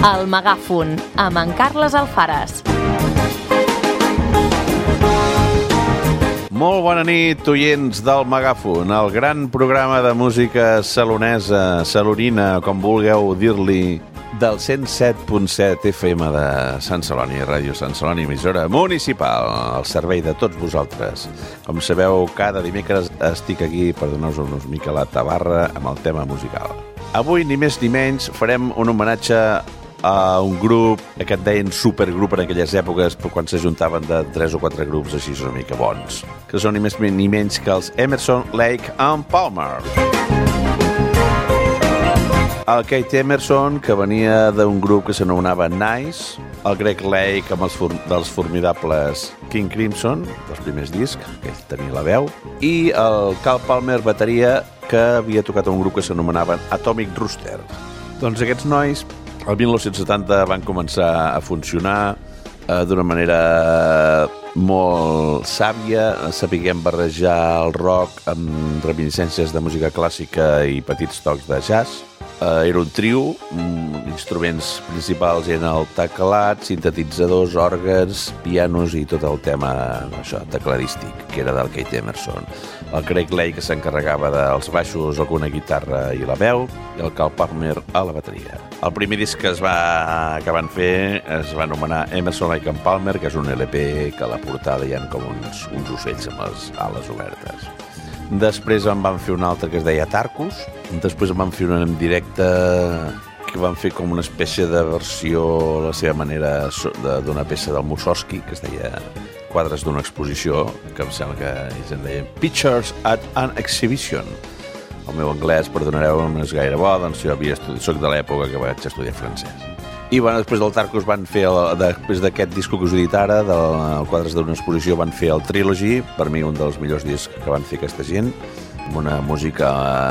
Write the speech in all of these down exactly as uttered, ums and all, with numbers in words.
El Megàfon, amb en Carles Alfares. Molt bona nit, oients del Megàfon, el gran programa de música salonesa, salonina, com vulgueu dir-li, del cent set punt set F M de Sant Celoni, Ràdio Sant Celoni, emissora municipal, al servei de tots vosaltres. Com sabeu, cada dimecres estic aquí per donar-vos una mica la tabarra amb el tema musical. Avui, ni més ni menys, farem un homenatge a un grup que et deien supergrup en aquelles èpoques, quan s'ajuntaven de tres o quatre grups així una mica bons, que són ni més ni menys que els Emerson, Lake and Palmer. El Keith Emerson, que venia d'un grup que s'anomenava Nice, el Greg Lake amb els for dels formidables King Crimson, dels primers discs, que ell tenia la veu, i el Cal Palmer, bateria, que havia tocat un grup que s'anomenaven Atomic Rooster. Doncs aquests nois, el mil nou-cents setanta, van començar a funcionar eh, d'una manera molt sàvia, sapiguem barrejar el rock amb reminiscències de música clàssica i petits tocs de jazz. Uh, era un trio, um, instruments principals eren el teclat, sintetitzadors, òrgans, pianos i tot el tema això, tecladístic, que era del Keith Emerson. El Craig Lake, que s'encarregava dels baixos, alguna guitarra i la veu, i el Cal Palmer a la bateria. El primer disc que, es va, que van fer es va anomenar Emerson, Lake and Palmer, que és un L P que a la portada hi ha com uns, uns ocells amb les ales obertes. Després en van fer un altre que es deia Tarkus, després en van fer un en directe que van fer com una espècie de versió a la seva manera d'una peça del Mussorgsky que es deia Quadres d'una exposició, que em sembla que ells en deien Pictures at an Exhibition. El meu anglès, perdonareu, no és gaire bo, doncs jo havia estudiat, soc de l'època que vaig estudiar francès. I bueno, després del Tarkus van fer, el, després d'aquest disco que us he dit ara, del Quadres d'una exposició, van fer el Trilogy, per mi un dels millors discs que van fer aquesta gent, amb una música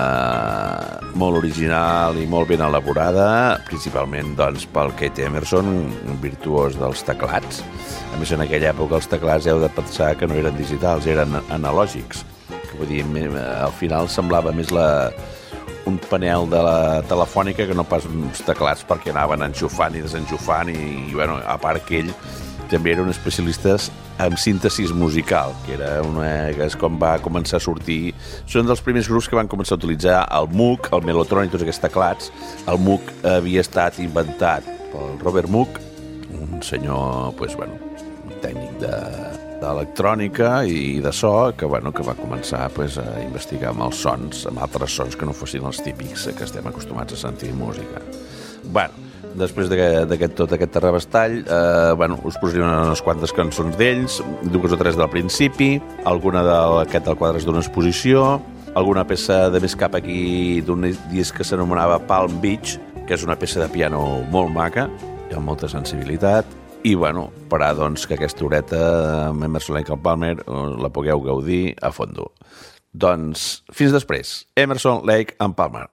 eh, molt original i molt ben elaborada, principalment doncs, pel Keith Emerson, un virtuós dels teclats. A més, en aquella època els teclats heu de pensar que no eren digitals, eren analògics, que vull dir, al final semblava més la... un panel de la telefònica que no pas uns teclats perquè anaven enxufant i desenxufant i, i bueno, a part que ell també era un especialista en síntesis musical, que era una, que és com va començar a sortir. Són dels primers grups que van començar a utilitzar el Moog, el Mellotron i tots aquests teclats. El Moog havia estat inventat pel Robert Moog, un senyor, pues, bueno, un tècnic de d'electrònica i de so, que, bueno, que va començar pues, a investigar amb els sons, amb altres sons que no fossin els típics que estem acostumats a sentir música. Bueno, després d'aquest tot aquest terrabastall, eh, bueno, us posaré unes quantes cançons d'ells, dues o tres del principi, alguna d'aquest del Quadres d'una exposició, alguna peça de més cap aquí d'un disc que s'anomenava Palm Beach, que és una peça de piano molt maca i amb molta sensibilitat. I, bueno, parar, doncs, que aquesta horeta amb Emerson, Lake and Palmer la pugueu gaudir a fondo. Doncs, fins després. Emerson, Lake and Palmer.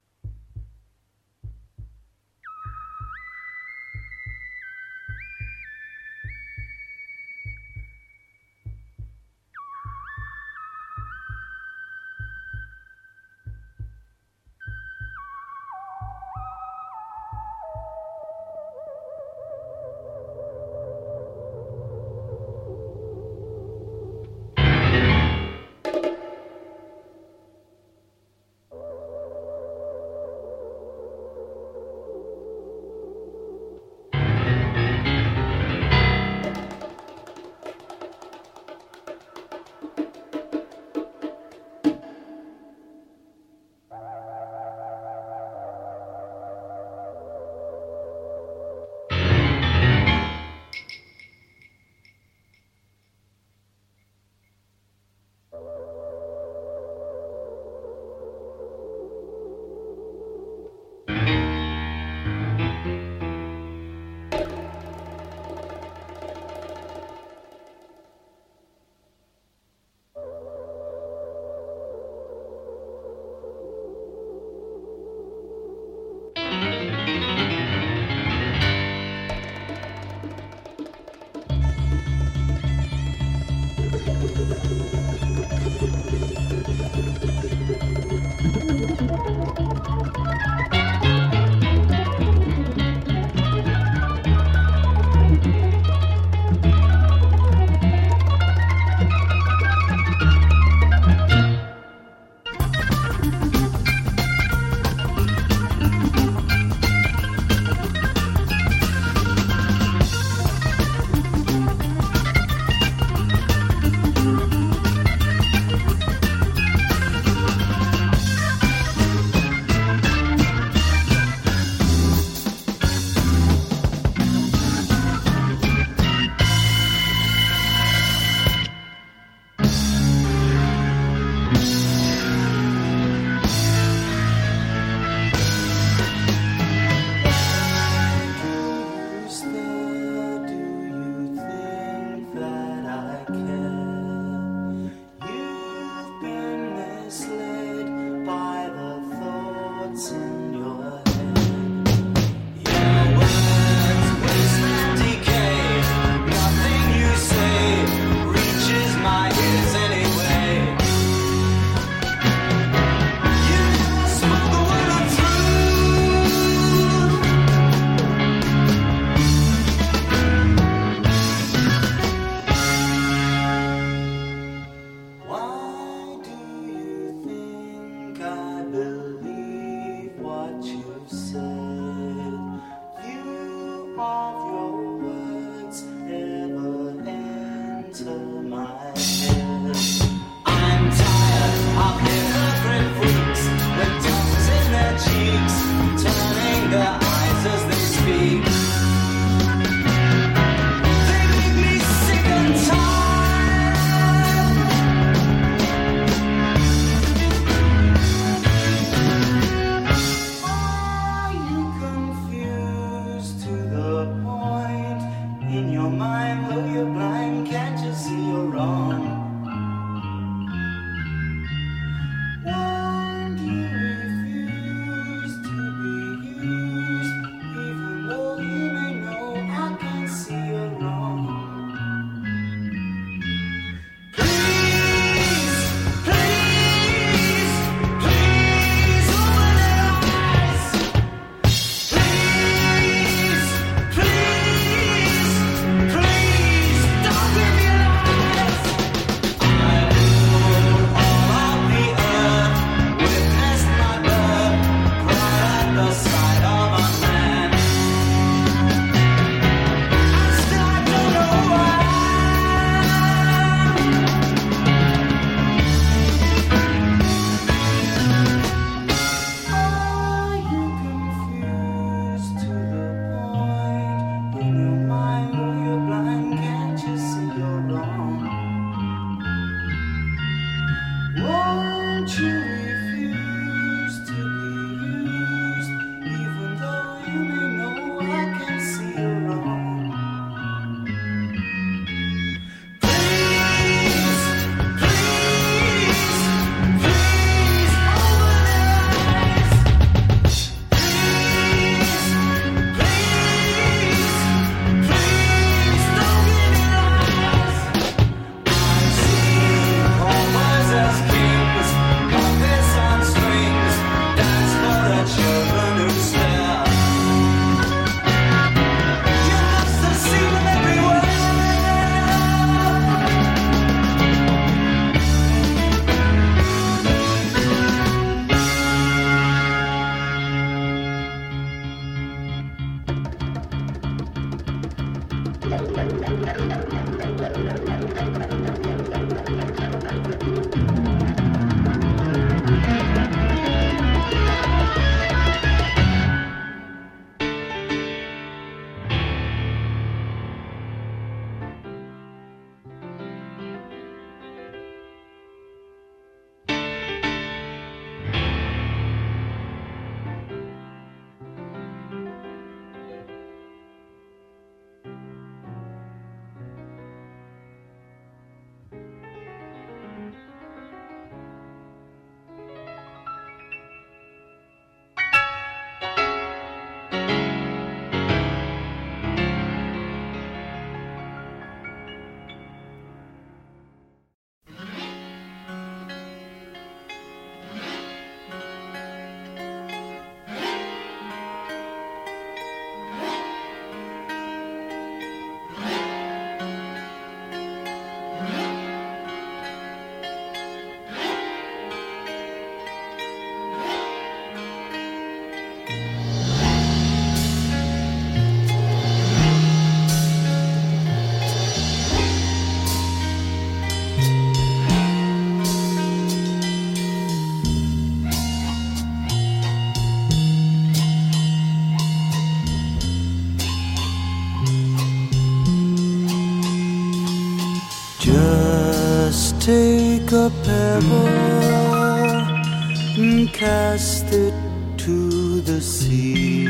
take a pebble and cast it to the sea.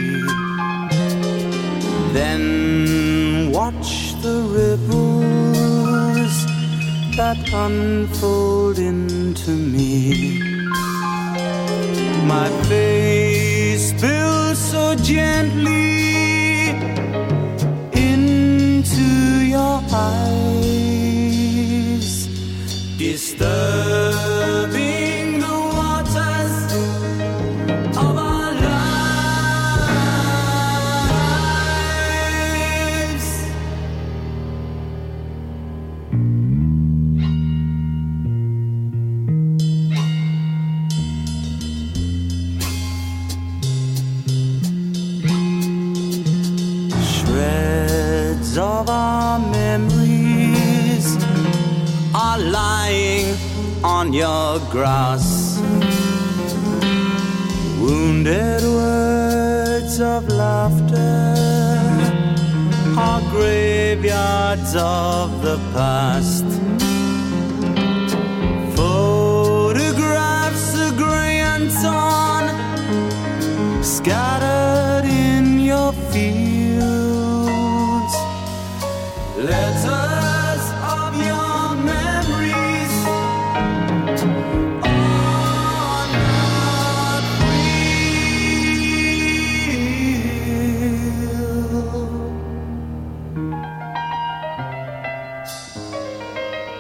Then watch the ripples that unfold into me. My face spills so gently into your eyes, disturbing the waters of our lives. Shreds of our memories are lying on your grass. Wounded words of laughter are graveyards of the past. Photographs of grey and torn, scattered in your fields. Letters of your memories are not real.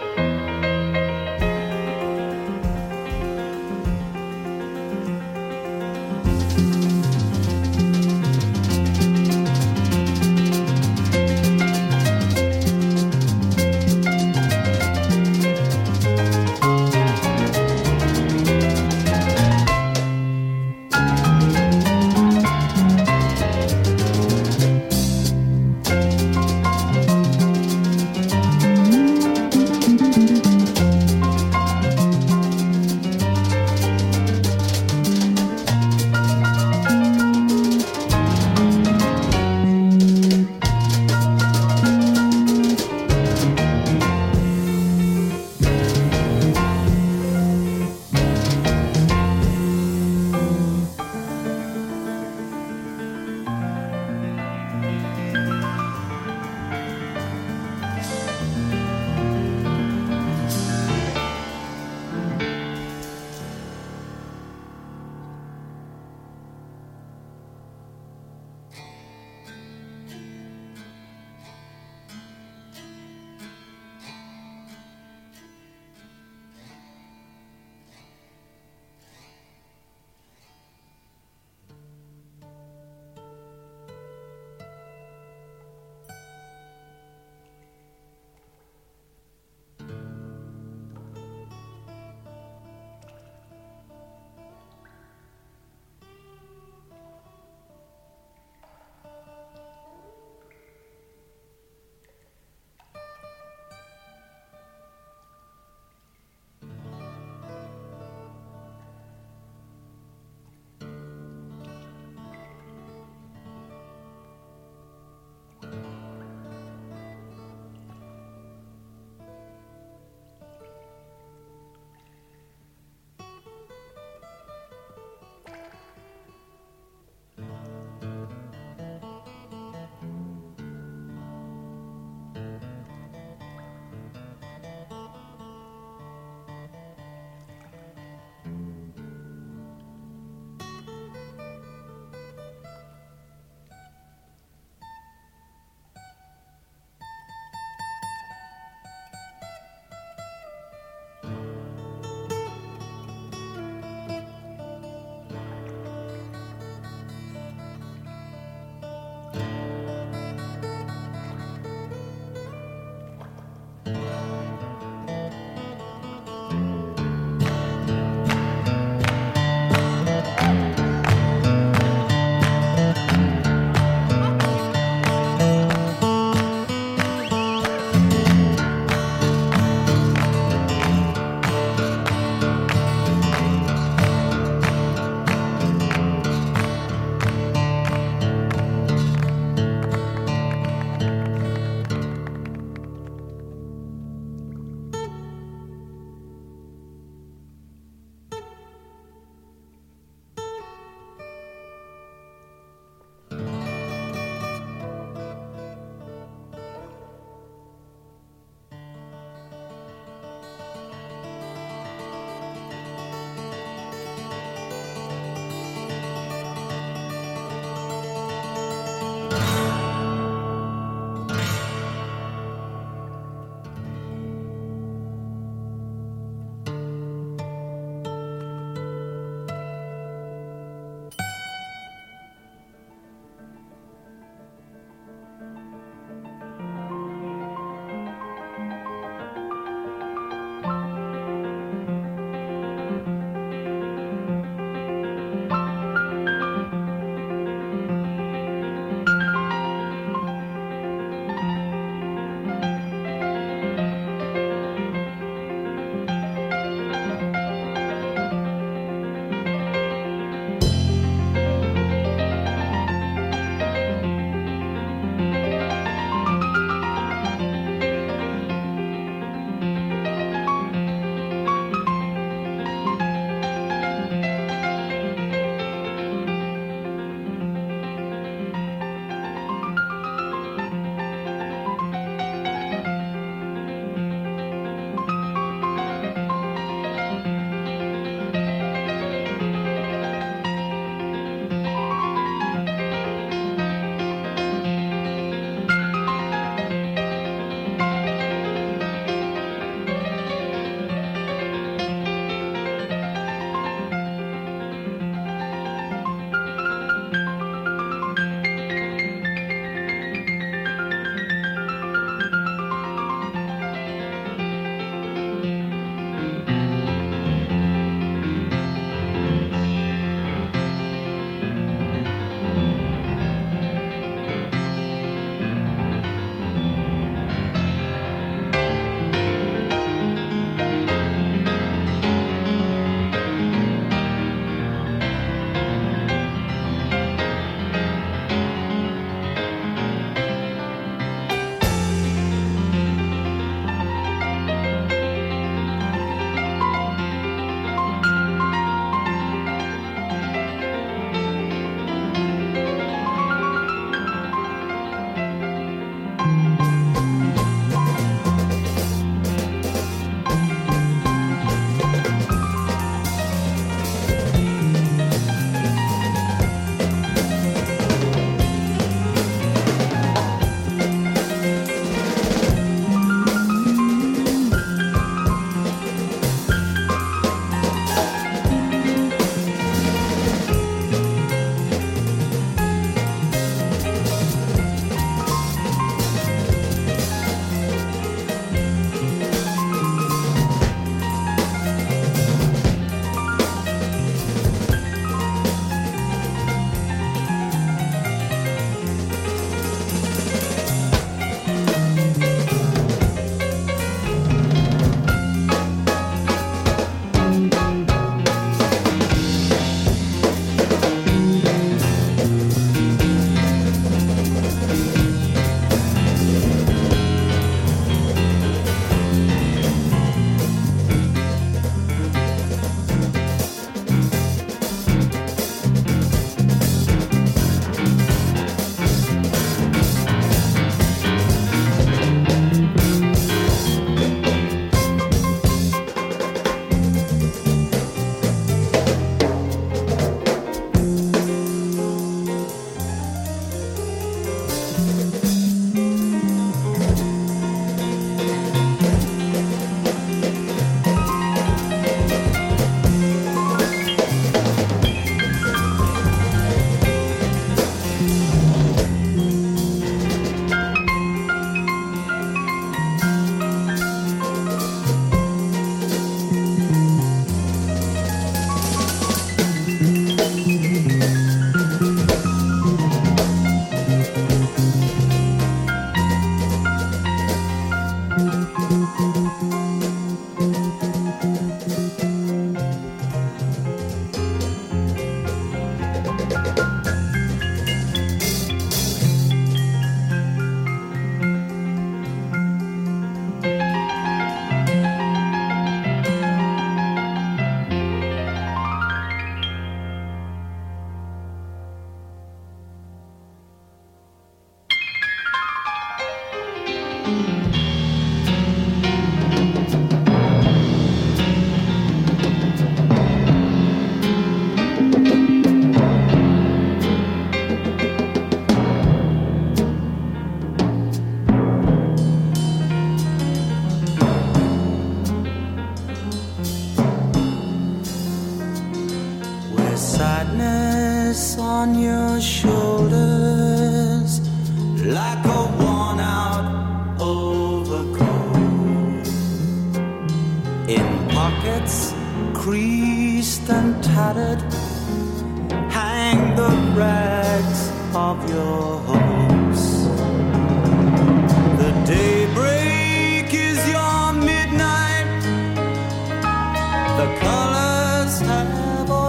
sadness on your shoulders, like a worn-out overcoat. In pockets creased and tattered, hang the rags of your hopes. The daybreak is your midnight. The colors have all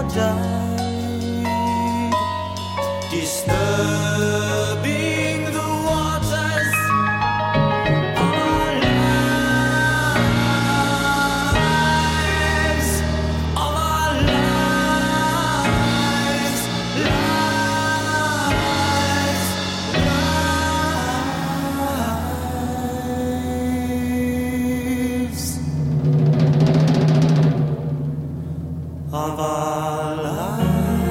died, disturbing the waters of our lives, of our lives, lives, lives of our lives.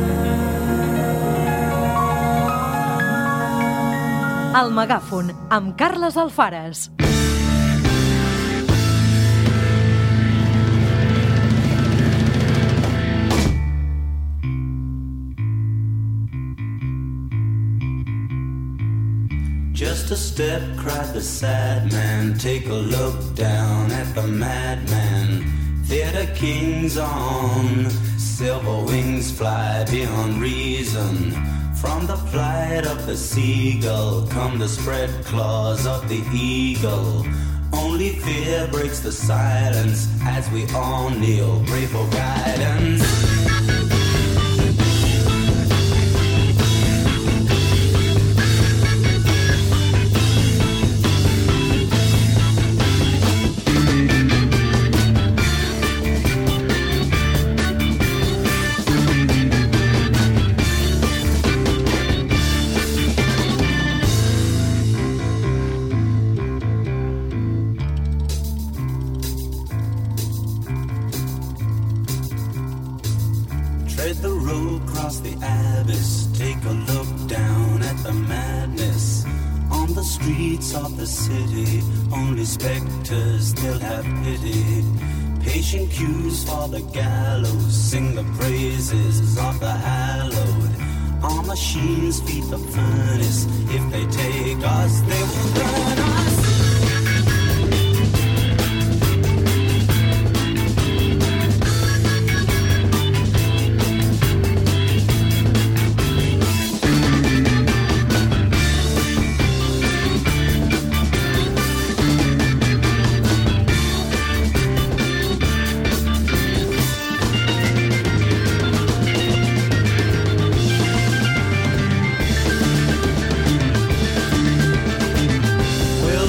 El Megàfon, amb Carles Alfares. Just a step, cried the sad man. Take a look down at the madman. Theater kings on silver wings fly beyond reason. From the plight of the seagull come the spread claws of the eagle. Only fear breaks the silence as we all kneel, pray for guidance. Tread the road, cross the abyss. Take a look down at the madness. On the streets of the city, only specters still have pity. Patient cues for the gallows, sing the praises of the hallowed. Our machines feed the furnace. If they take us, they will burn us. Well,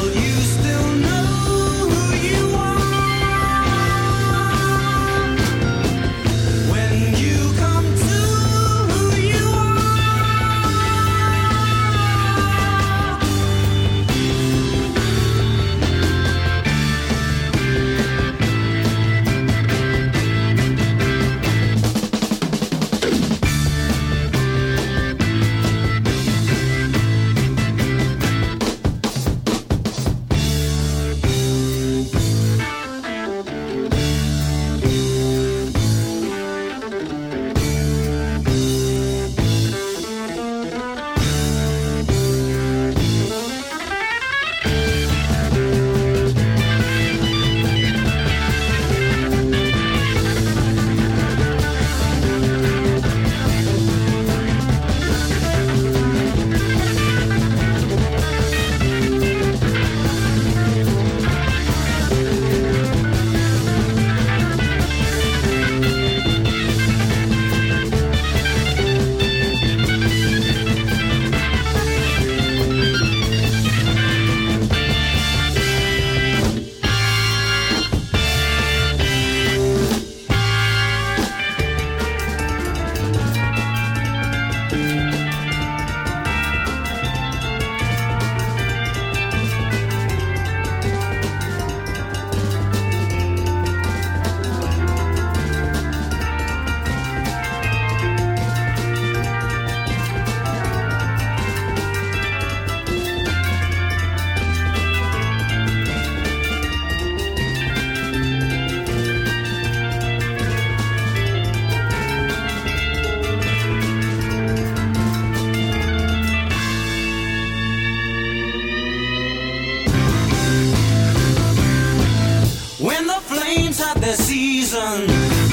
reason.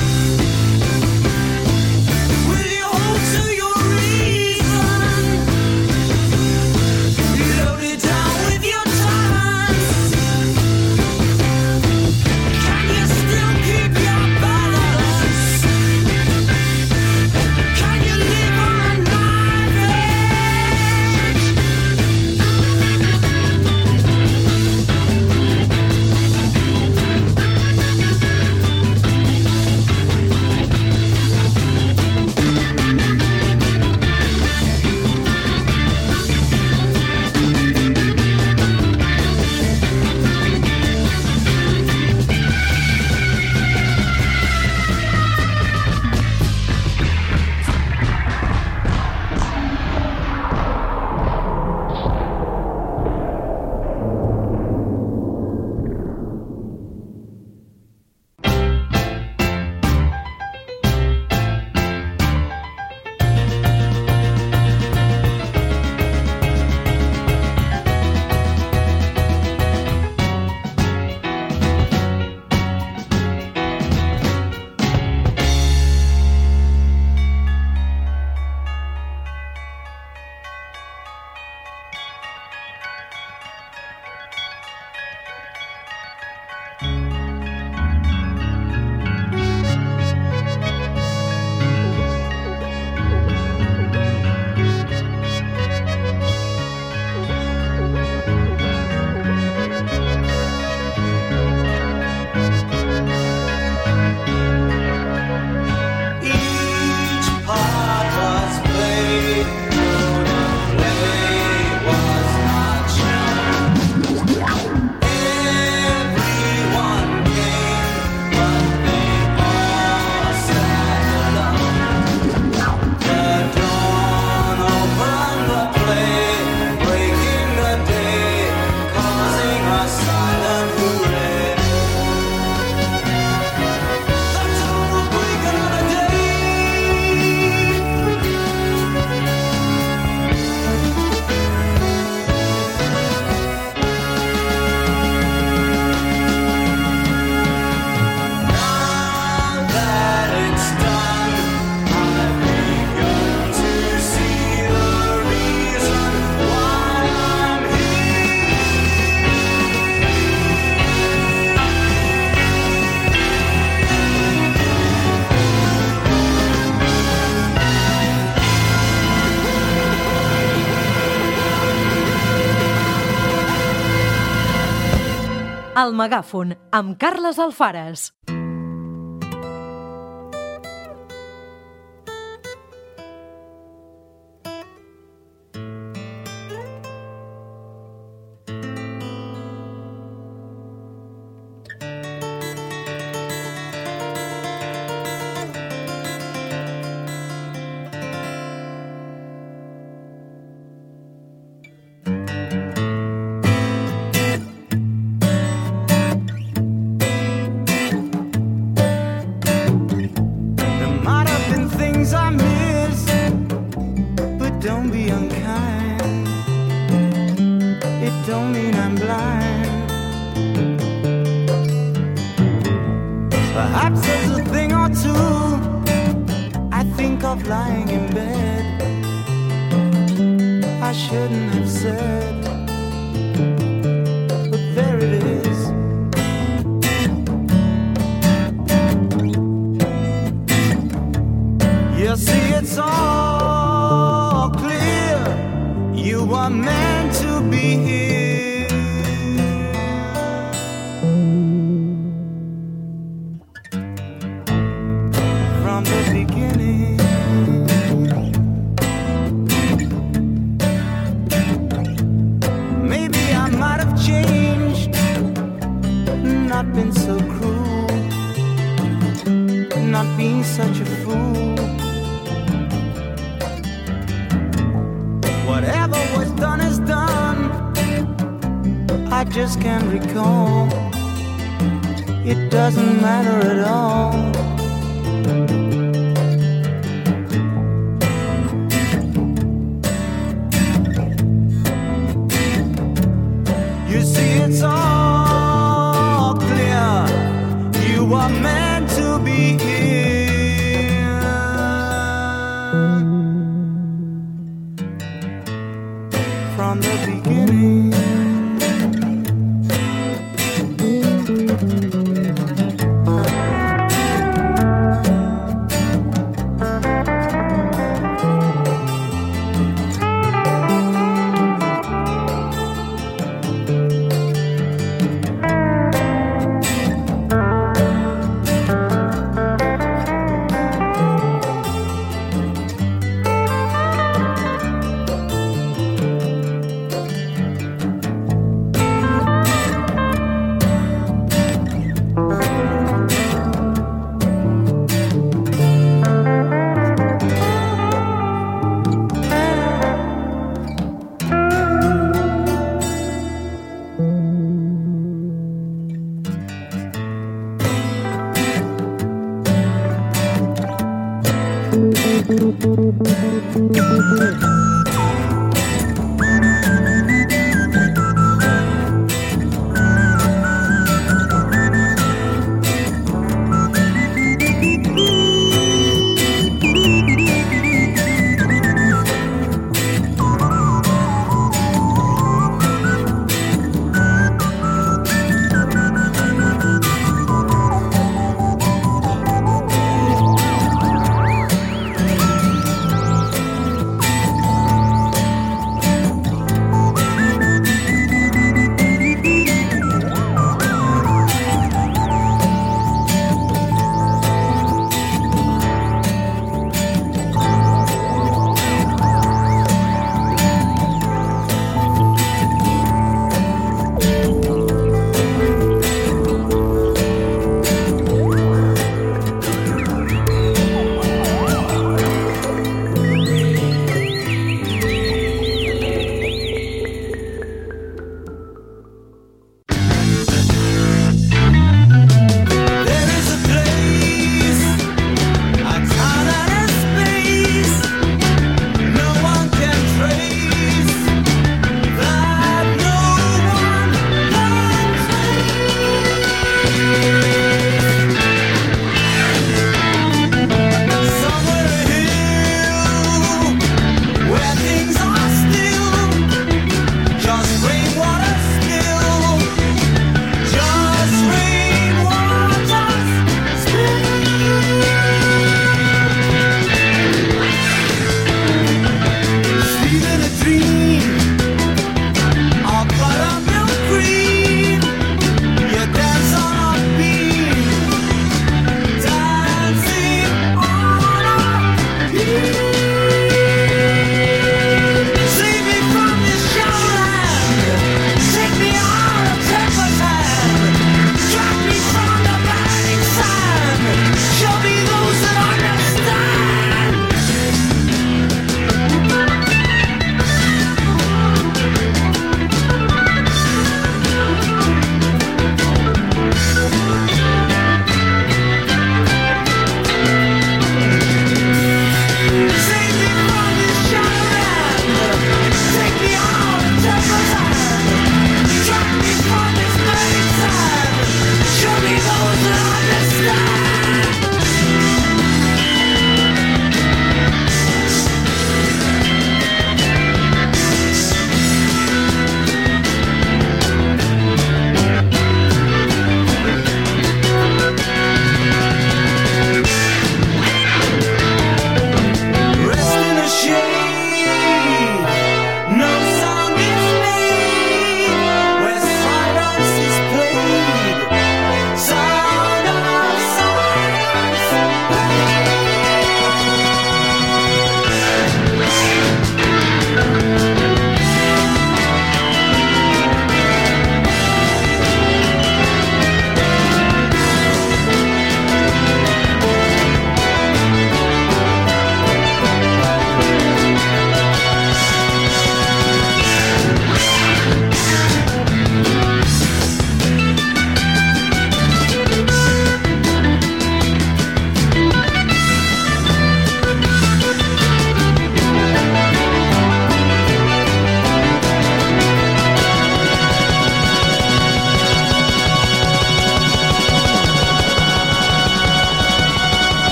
Will you hold to your reason? Load it down with your talents. Can you still keep your balance? Can you live on a knife edge? Each part was played, the play was not shown. Everyone came, but they all sat alone. The dawn opened the play, breaking the day, causing a silent hooray. The total break another day. Now that it's done, I've begun to see the reason why I'm El Megàfon, amb Carles Alfares. There might have been things I missed, but don't be unkind. It don't mean I'm blind. Perhaps there's a thing or two I think of lying in bed I shouldn't have said, but there it is. You see, it's all clear. You were meant to be here. From the beginning. Maybe I might have changed, not been so cruel, not being such a fool. Whatever was done is done. I just can't recall. It doesn't matter at all. You see, it's all clear. You are meant to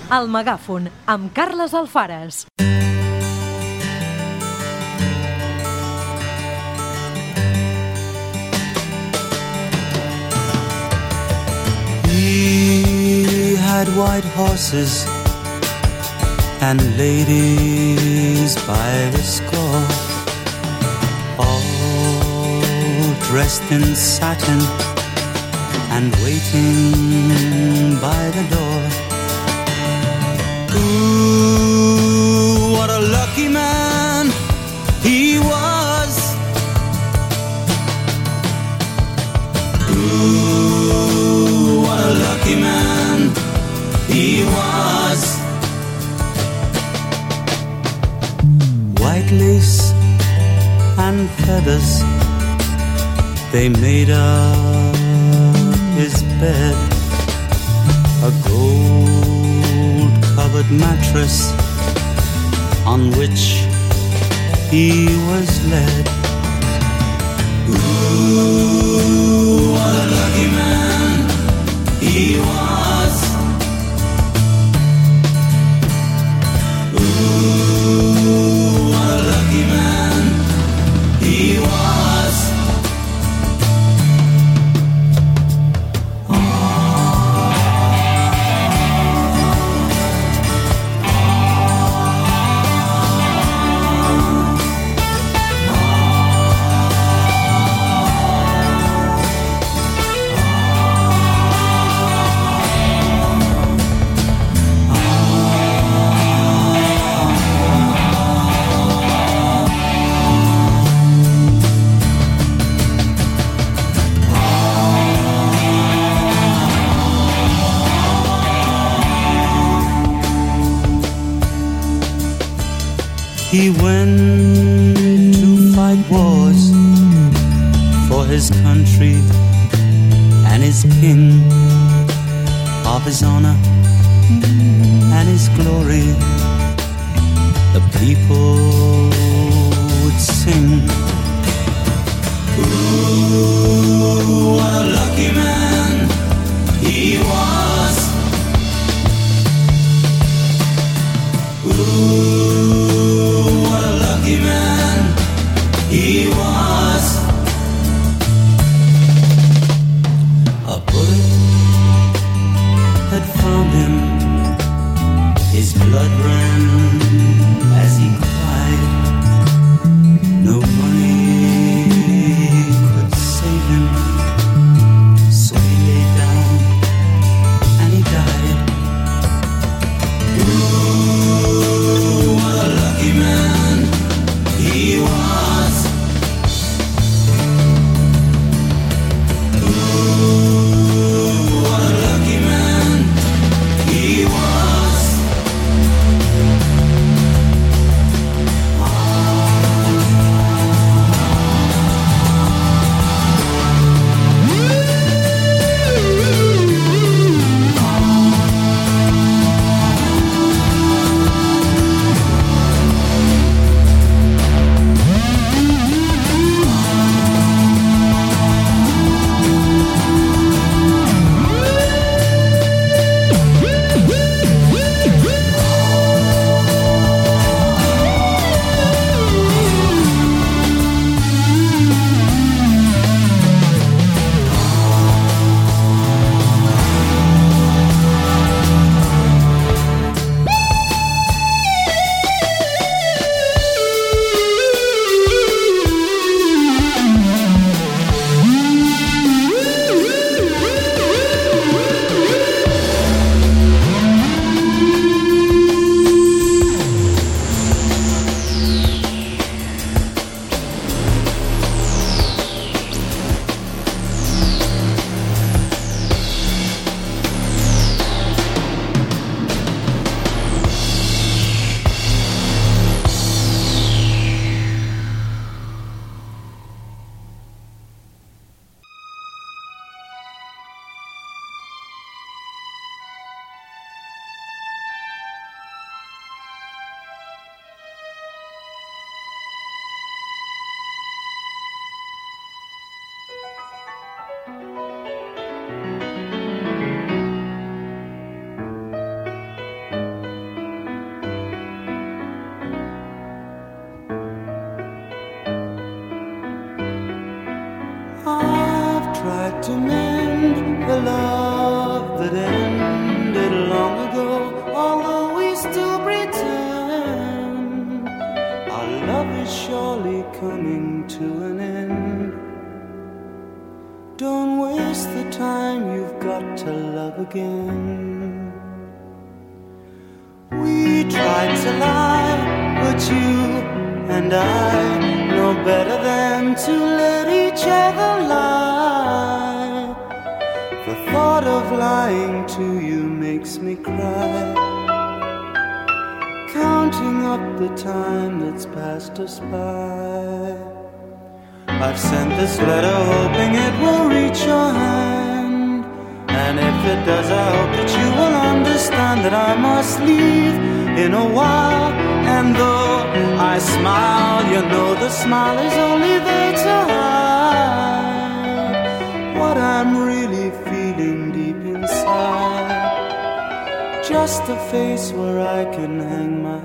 El Megàfon, amb Carles Alfares. He had white horses and ladies by the score, all dressed in satin and waiting by the door. Ooh, what a lucky man he was. Ooh, what a lucky man he was. White lace and feathers, they made up his bed. A gold-covered mattress on which he was led. Ooh, what a lucky man he was. Ooh, what a lucky man he was. He went to fight wars for his country and his king, of his honor and his glory. The people would sing. Ooh, what a lucky man he was. Ooh, what a lucky man he was. A bullet had found him. His blood ran as he cried. No money could save him, so he lay down and he died. Ooh, what a lucky man he was. Ooh, what a lucky man he was. is surely coming to an end. Don't waste the time, you've got to love again. We tried to lie, but you and I know better than to let each other lie. The thought of lying to you makes me cry, counting up the time that's passed us by. I've sent this letter hoping it will reach your hand, and if it does I hope that you will understand that I must leave in a while. And though I smile, you know the smile is only there to hide what I'm really feeling deep inside. Just a face where I can hang my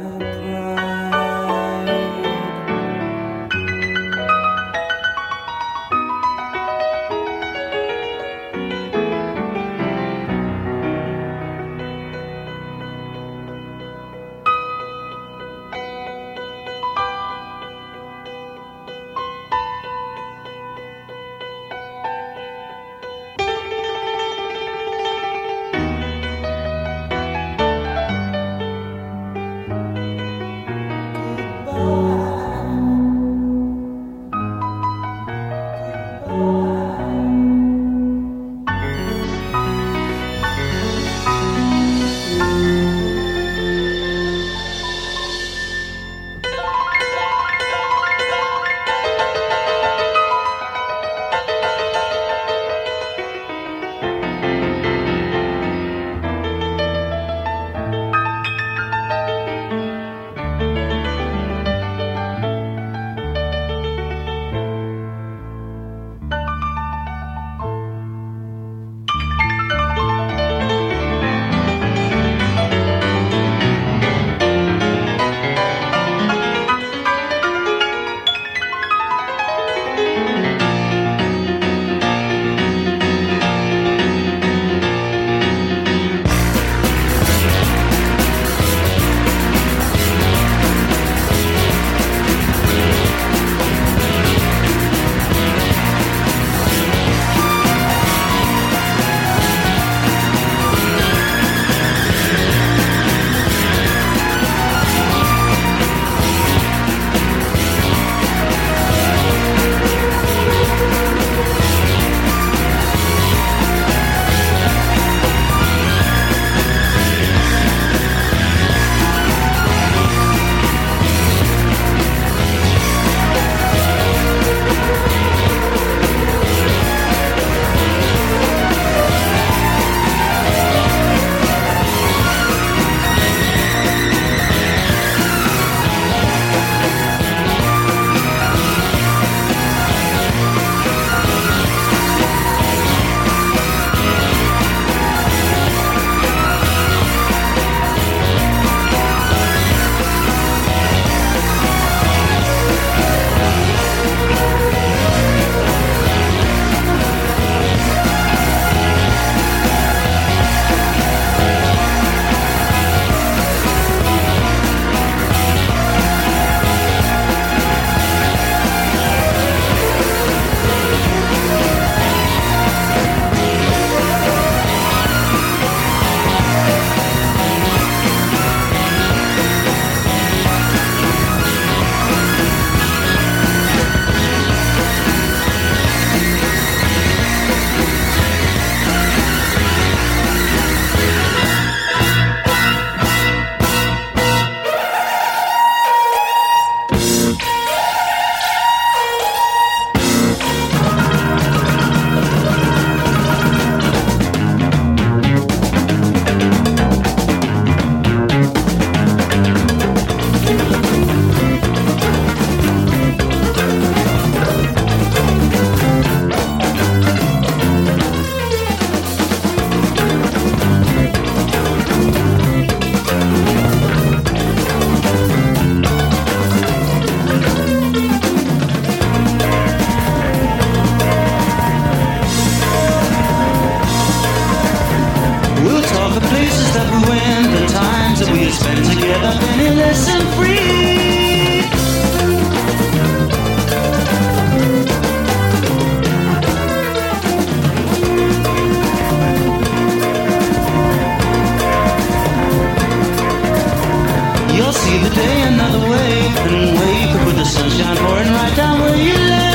see the day another way, and wake up with the sunshine pouring right down where you lay.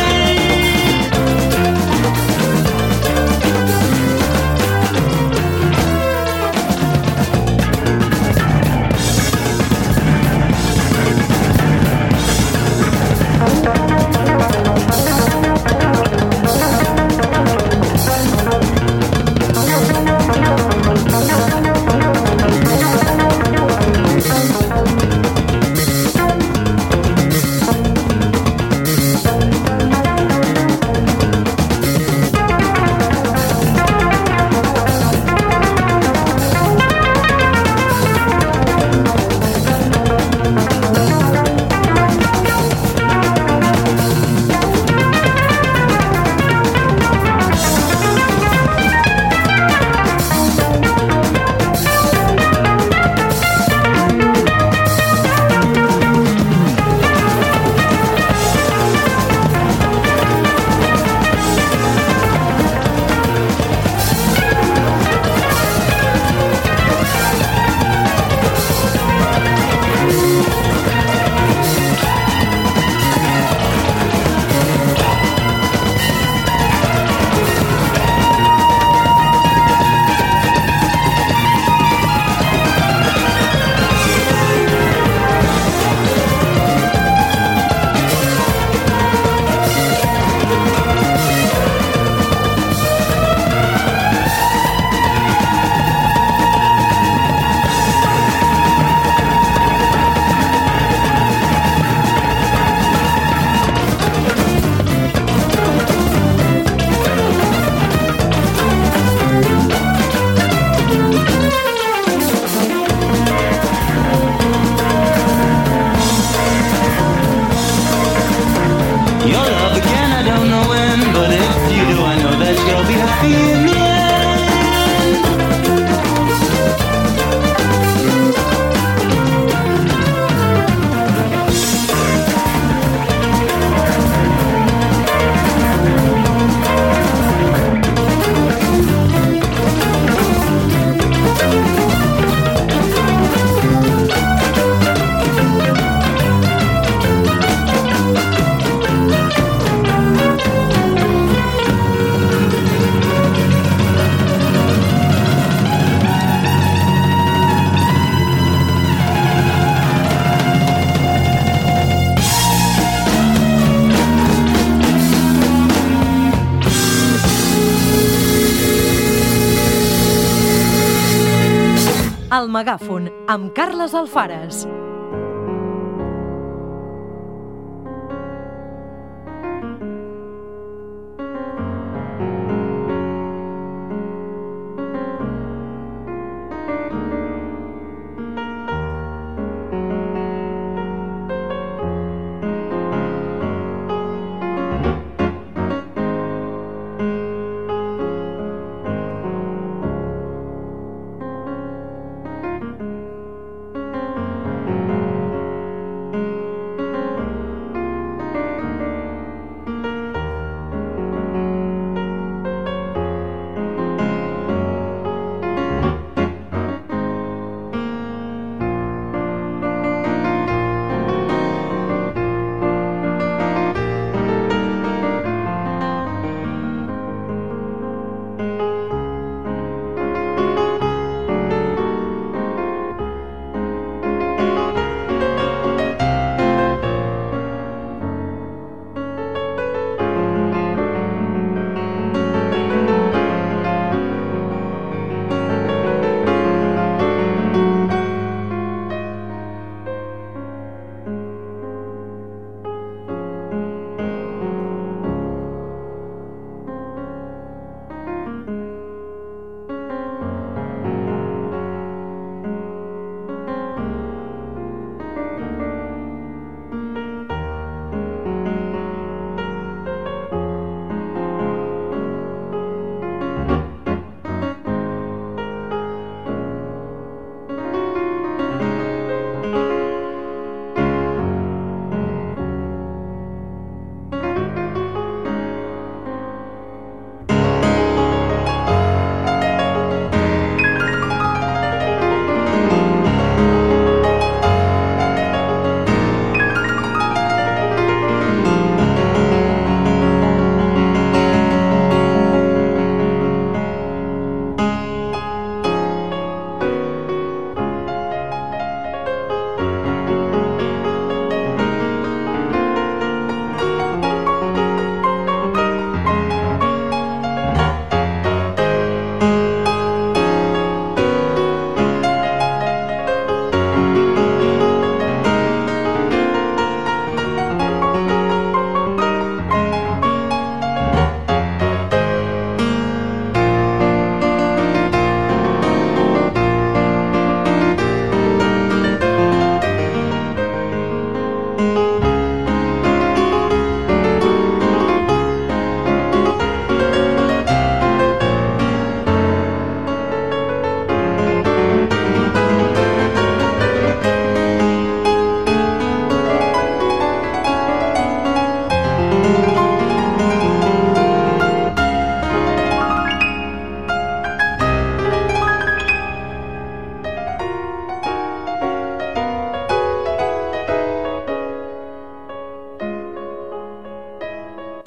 El Megàfon, amb Carles Alfares.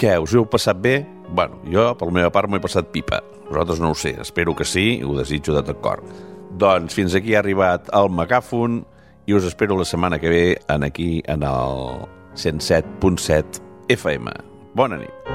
Què, us heu passat bé? Bueno, jo, per la meva part, m'ho he passat pipa. Vosaltres no ho sé, espero que sí i ho desitjo de tot cor. Doncs fins aquí ha arribat el Megàfon i us espero la setmana que ve en aquí en el cent set punt set F M. Bona nit.